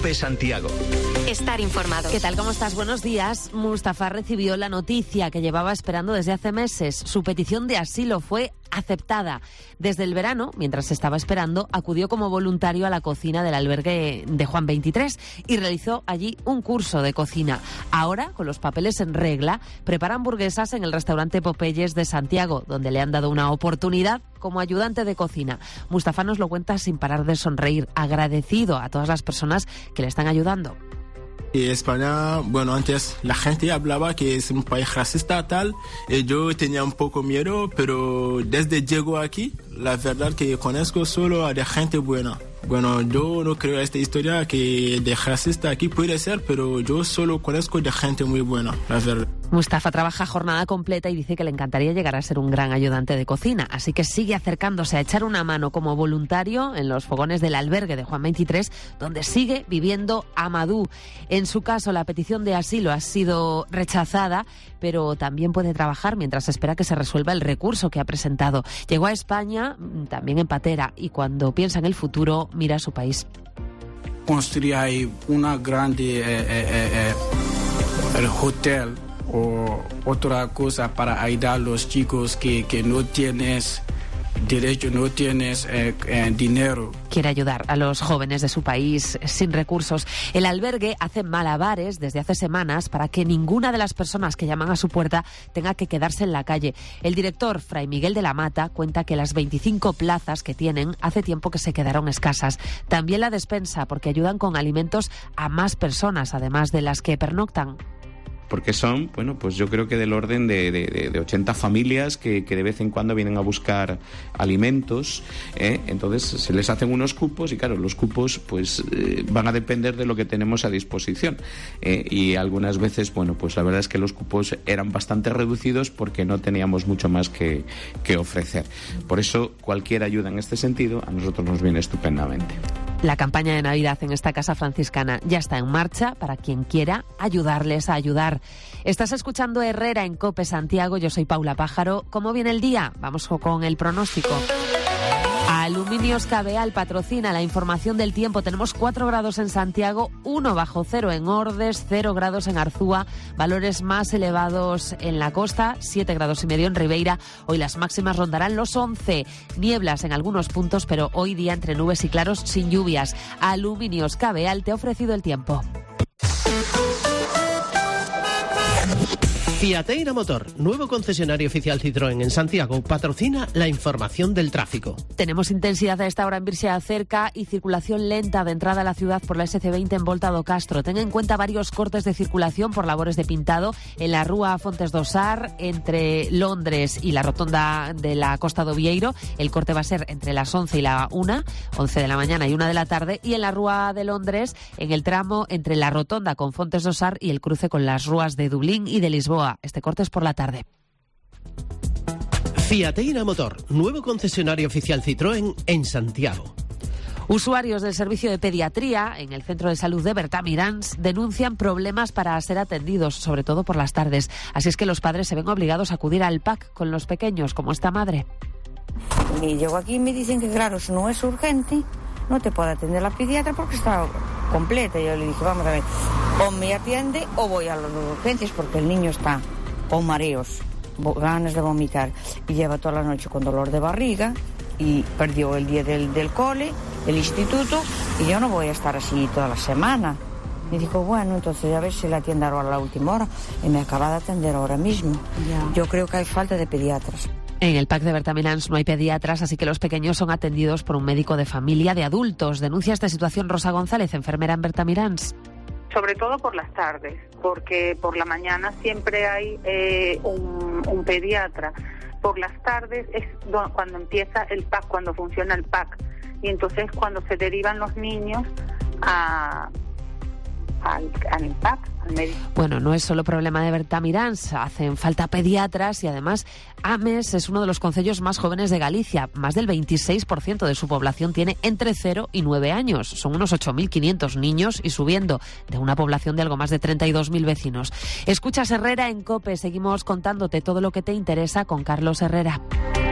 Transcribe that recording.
COPE Santiago. Estar informado. ¿Qué tal? ¿Cómo estás? Buenos días. Mustafa recibió la noticia que llevaba esperando desde hace meses. Su petición de asilo fue aceptada. Desde el verano, mientras estaba esperando, acudió como voluntario a la cocina del albergue de Juan 23 y realizó allí un curso de cocina. Ahora, con los papeles en regla, prepara hamburguesas en el restaurante Popeyes de Santiago, donde le han dado una oportunidad como ayudante de cocina. Mustafa nos lo cuenta sin parar de sonreír, agradecido a todas las personas que le están ayudando. Y España, bueno, antes la gente hablaba que es un país racista tal, y yo tenía un poco miedo, pero desde llego aquí, la verdad que conozco solo a de gente buena. Bueno, yo no creo esta historia que de racista aquí puede ser, pero yo solo conozco de gente muy buena, la verdad. Mustafa trabaja jornada completa y dice que le encantaría llegar a ser un gran ayudante de cocina, así que sigue acercándose a echar una mano como voluntario en los fogones del albergue de Juan 23, donde sigue viviendo Amadou. En su caso, la petición de asilo ha sido rechazada, pero también puede trabajar mientras espera que se resuelva el recurso que ha presentado. Llegó a España, también en patera, y cuando piensa en el futuro, mira a su país. Construir ahí una grande el hotel o otra cosa para ayudar a los chicos que no tienes derecho, no tienes dinero. Quiere ayudar a los jóvenes de su país sin recursos. El albergue hace malabares desde hace semanas para que ninguna de las personas que llaman a su puerta tenga que quedarse en la calle. El director, Fray Miguel de la Mata, cuenta que las 25 plazas que tienen hace tiempo que se quedaron escasas. También la despensa, porque ayudan con alimentos a más personas, además de las que pernoctan. Porque son, bueno, pues yo creo que del orden de 80 familias que de vez en cuando vienen a buscar alimentos, entonces se les hacen unos cupos y claro, los cupos pues van a depender de lo que tenemos a disposición, y algunas veces, bueno, pues la verdad es que los cupos eran bastante reducidos porque no teníamos mucho más que ofrecer. Por eso cualquier ayuda en este sentido a nosotros nos viene estupendamente. La campaña de Navidad en esta casa franciscana ya está en marcha para quien quiera ayudarles a ayudar. Estás escuchando Herrera en COPE Santiago, yo soy Paula Pájaro. ¿Cómo viene el día? Vamos con el pronóstico. Aluminios Cabeal patrocina la información del tiempo. Tenemos 4 grados en Santiago, 1 bajo cero en Ordes, 0 grados en Arzúa, valores más elevados en la costa, 7 grados y medio en Ribeira. Hoy las máximas rondarán los 11. Nieblas en algunos puntos, pero hoy día entre nubes y claros sin lluvias. Aluminios Cabeal te ha ofrecido el tiempo. Fiateira Motor, nuevo concesionario oficial Citroën en Santiago, patrocina la información del tráfico. Tenemos intensidad a esta hora en Virsea Cerca y circulación lenta de entrada a la ciudad por la SC20 en Volta do Castro. Ten en cuenta varios cortes de circulación por labores de pintado en la Rúa Fontes do Sar, entre Londres y la rotonda de la Costa do Vieiro. El corte va a ser entre las 11 y la 1, 11 de la mañana y 1 de la tarde. Y en la Rúa de Londres, en el tramo entre la rotonda con Fontes do Sar y el cruce con las rúas de Dublín y de Lisboa. Este corte es por la tarde. Fiateira Motor, nuevo concesionario oficial Citroën en Santiago. Usuarios del servicio de pediatría en el centro de salud de Bertamirans denuncian problemas para ser atendidos, sobre todo por las tardes. Así es que los padres se ven obligados a acudir al PAC con los pequeños, como esta madre. Y llego aquí y me dicen que claro, si no es urgente, no te puede atender la pediatra porque está completa. Yo le dije, vamos a ver, o me atiende o voy a las urgencias porque el niño está con mareos, ganas de vomitar y lleva toda la noche con dolor de barriga y perdió el día del cole, el instituto, y yo no voy a estar así toda la semana. Me dijo, bueno, entonces a ver si la atiende ahora a la última hora, y me acaba de atender ahora mismo. Ya. Yo creo que hay falta de pediatras. En el PAC de Bertamirans no hay pediatras, así que los pequeños son atendidos por un médico de familia de adultos. Denuncia esta situación Rosa González, enfermera en Bertamirans. Sobre todo por las tardes, porque por la mañana siempre hay un pediatra. Por las tardes es cuando empieza el PAC, cuando funciona el PAC. Y entonces cuando se derivan los niños al PAC, al médico. Bueno, no es solo problema de Bertamirans, hacen falta pediatras y además Ames es uno de los concellos más jóvenes de Galicia. Más del 26% de su población tiene entre 0 y 9 años. Son unos 8.500 niños y subiendo, de una población de algo más de 32.000 vecinos. Escuchas Herrera en COPE, seguimos contándote todo lo que te interesa con Carlos Herrera.